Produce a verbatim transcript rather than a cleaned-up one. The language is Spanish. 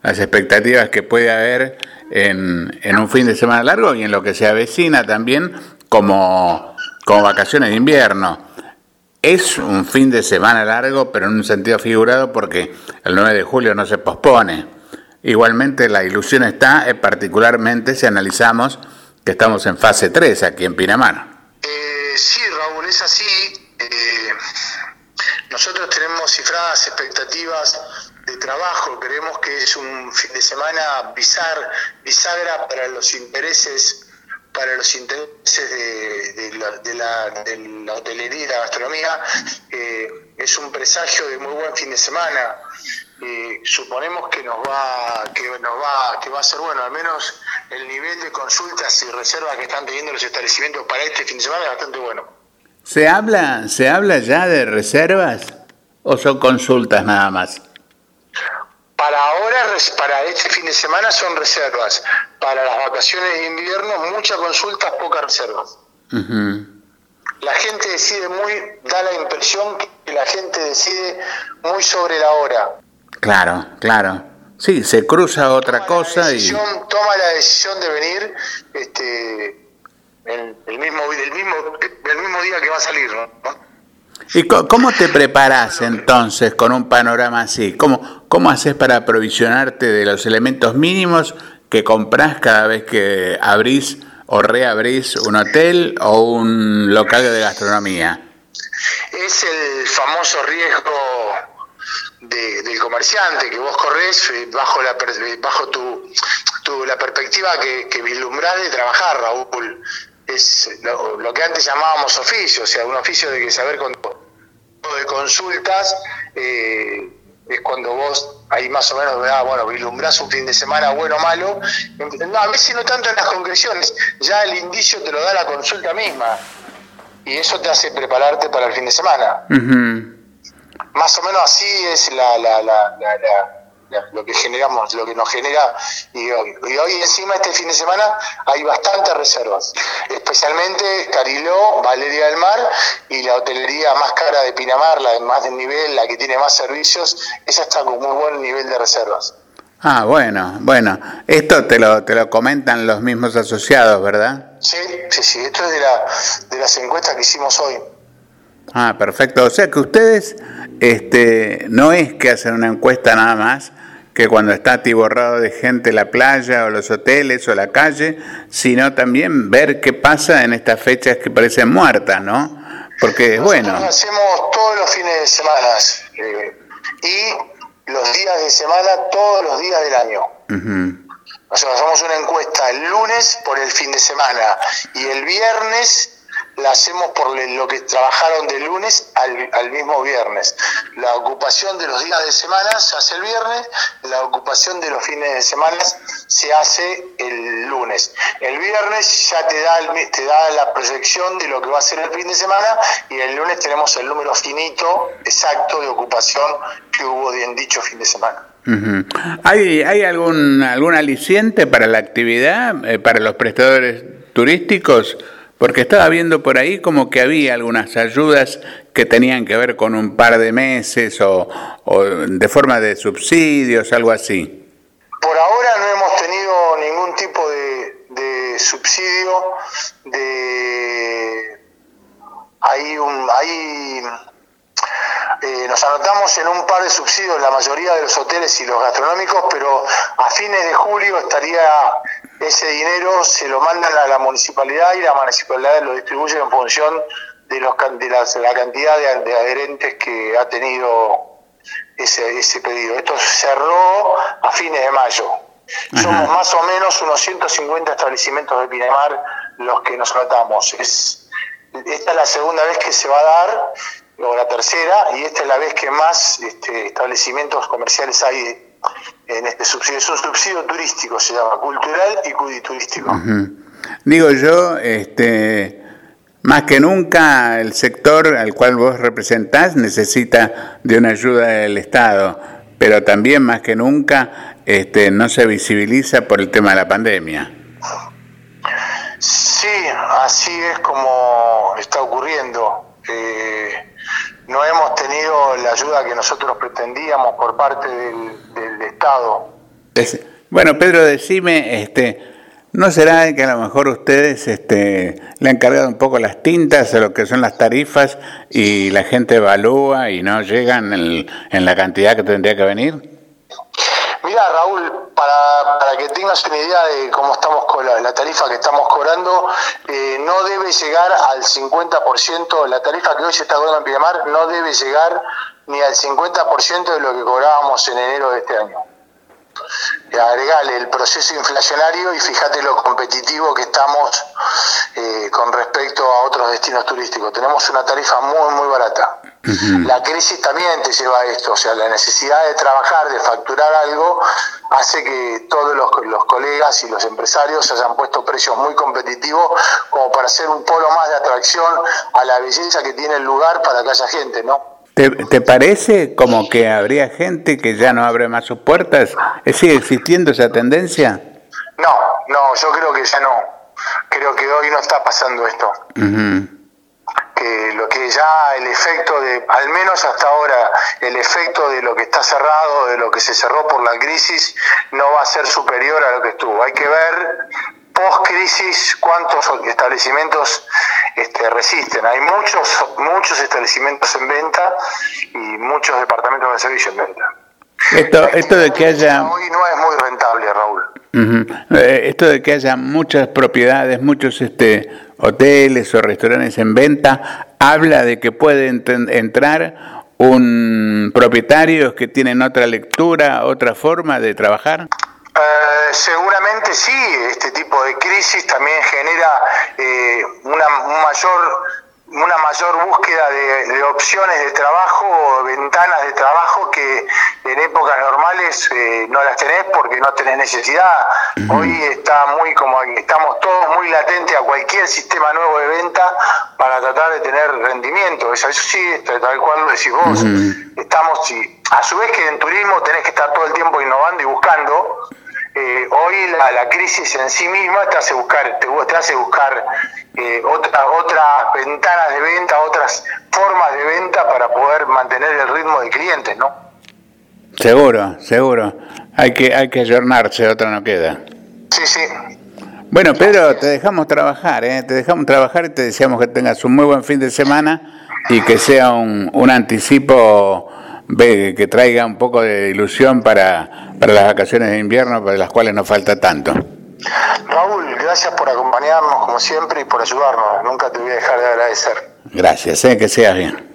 las expectativas que puede haber en, en un fin de semana largo y en lo que se avecina también como, como vacaciones de invierno. Es un fin de semana largo, pero en un sentido figurado porque el nueve de julio no se pospone. Igualmente la ilusión está, eh, particularmente si analizamos que estamos en fase tres aquí en Pinamar. Eh, sí, Raúl, es así. Eh, nosotros tenemos cifradas expectativas de trabajo. Creemos que es un fin de semana bizar, bisagra para los intereses para los intereses de, de, la, de, la, de la hotelería y la gastronomía. Eh, es un presagio de muy buen fin de semana. Eh, suponemos que nos va que nos va que va a ser bueno, al menos el nivel de consultas y reservas que están teniendo los establecimientos para este fin de semana es bastante bueno. ¿Se habla se habla ya de reservas o son consultas nada más? Para ahora, para este fin de semana son reservas. Para las vacaciones de invierno, muchas consultas, pocas reservas. Uh-huh. La gente decide muy, da la impresión que la gente decide muy sobre la hora. Claro, claro. Sí, se cruza otra toma cosa y... Toma la decisión de venir este, el, el, mismo, el, mismo, el mismo día que va a salir, ¿no? ¿Y cómo te preparás entonces con un panorama así? ¿Cómo, cómo haces para aprovisionarte de los elementos mínimos que comprás cada vez que abrís o reabrís un hotel o un local de gastronomía? Es el famoso riesgo de, del comerciante que vos corres bajo la bajo tu, tu la perspectiva que, que vislumbrás de trabajar, Raúl. Es lo, lo que antes llamábamos oficio, o sea, un oficio de que saber cuando de consultas eh, es cuando vos ahí más o menos ah, bueno, vislumbrás un fin de semana bueno o malo. No, a veces no tanto en las concreciones, ya el indicio te lo da la consulta misma y eso te hace prepararte para el fin de semana. Uh-huh. Más o menos así es la, la, la, la, la lo que generamos, lo que nos genera y hoy, y hoy encima este fin de semana hay bastantes reservas, especialmente Cariló, Valeria del Mar y la hotelería más cara de Pinamar, la de más de nivel, la que tiene más servicios, esa está con muy buen nivel de reservas. Ah, bueno, bueno, esto te lo te lo comentan los mismos asociados, ¿verdad? Sí, sí, sí, esto es de la de las encuestas que hicimos hoy. Ah, perfecto. O sea que ustedes, este, no es que hacen una encuesta nada más, que cuando está atiborrado de gente la playa o los hoteles o la calle, sino también ver qué pasa en estas fechas que parecen muertas, ¿no? Porque, nosotros bueno... Nosotros hacemos todos los fines de semana eh, y los días de semana todos los días del año. Uh-huh. Nosotros hacemos una encuesta el lunes por el fin de semana y el viernes la hacemos por lo que trabajaron de lunes al, al mismo viernes. La ocupación de los días de semana se hace el viernes, la ocupación de los fines de semana se hace el lunes. El viernes ya te da, el, te da la proyección de lo que va a ser el fin de semana y el lunes tenemos el número finito, exacto, de ocupación que hubo en dicho fin de semana. Uh-huh. ¿Hay, hay algún, algún aliciente para la actividad, eh, para los prestadores turísticos? Porque estaba viendo por ahí como que había algunas ayudas que tenían que ver con un par de meses o, o de forma de subsidios, algo así. Por ahora no hemos tenido ningún tipo de, de subsidio. De hay un hay eh, nos anotamos en un par de subsidios la mayoría de los hoteles y los gastronómicos, pero a fines de julio estaría ese dinero, se lo mandan a la municipalidad y la municipalidad lo distribuye en función de, los, de las, la cantidad de, de adherentes que ha tenido ese, ese pedido. Esto se cerró a fines de mayo. Ajá. Somos más o menos unos ciento cincuenta establecimientos de Pinamar los que nos anotamos. Es, esta es la segunda vez que se va a dar, o la tercera, y esta es la vez que más este, establecimientos comerciales hay en este subsidio. Es un subsidio turístico, se llama cultural y cuditurístico. Uh-huh. Digo yo, este, más que nunca el sector al cual vos representás necesita de una ayuda del Estado, pero también más que nunca este, no se visibiliza por el tema de la pandemia. Sí, así es como está ocurriendo. Eh, no hemos tenido la ayuda que nosotros pretendíamos por parte del, del Estado. Es, bueno, Pedro, decime, este, ¿no será que a lo mejor ustedes este, le han cargado un poco las tintas a lo que son las tarifas y la gente evalúa y no llegan en, en la cantidad que tendría que venir? Mira, Raúl, para, para que tengas una idea de cómo estamos con la, la tarifa que estamos cobrando, eh, no debe llegar al cincuenta por ciento, la tarifa que hoy se está cobrando en Pinamar no debe llegar ni al cincuenta por ciento de lo que cobrábamos en enero de este año. Agregale el proceso inflacionario y fíjate lo competitivo que estamos eh, con respecto a otros destinos turísticos. Tenemos una tarifa muy, muy barata. Uh-huh. La crisis también te lleva a esto, o sea, la necesidad de trabajar, de facturar algo, hace que todos los, los colegas y los empresarios hayan puesto precios muy competitivos como para hacer un polo más de atracción a la belleza que tiene el lugar para que haya gente, ¿no? ¿Te, ¿Te parece como que habría gente que ya no abre más sus puertas? ¿Sigue existiendo esa tendencia? No, no, yo creo que ya no. Creo que hoy no está pasando esto. Uh-huh. Que lo que ya el efecto de, al menos hasta ahora, el efecto de lo que está cerrado, de lo que se cerró por la crisis, no va a ser superior a lo que estuvo. Hay que ver post-crisis cuántos establecimientos este, resisten. Hay muchos muchos establecimientos en venta y muchos departamentos de servicio en venta. Esto, esto de que haya... Hoy no es muy rentable, Raúl. Uh-huh. Esto de que haya muchas propiedades, muchos este, hoteles o restaurantes en venta, habla de que puede ent- entrar un propietario que tienen otra lectura, otra forma de trabajar. Uh, seguramente sí, este tipo de crisis también genera eh, una un mayor una mayor búsqueda de, de opciones de trabajo, ventanas de trabajo que en épocas normales eh, no las tenés porque no tenés necesidad. Uh-huh. Hoy está muy como estamos todos muy latentes a cualquier sistema nuevo de venta para tratar de tener rendimiento. Eso, eso sí, tal cual lo decís vos. Uh-huh. Estamos, sí, a su vez que en turismo tenés que estar todo el tiempo innovando y buscando. Eh, hoy la, la crisis en sí misma te hace buscar, te, te hace buscar eh, otra, otras ventanas de venta, otras formas de venta para poder mantener el ritmo de clientes, ¿no? Seguro, seguro. Hay que, hay que ayornarse, otra no queda. Sí, sí. Bueno, Pedro, te dejamos trabajar, ¿eh? Te dejamos trabajar y te deseamos que tengas un muy buen fin de semana y que sea un, un anticipo que traiga un poco de ilusión para, para las vacaciones de invierno, para las cuales nos falta tanto. Raúl, gracias por acompañarnos como siempre y por ayudarnos. Nunca te voy a dejar de agradecer. Gracias, ¿eh? Que seas bien.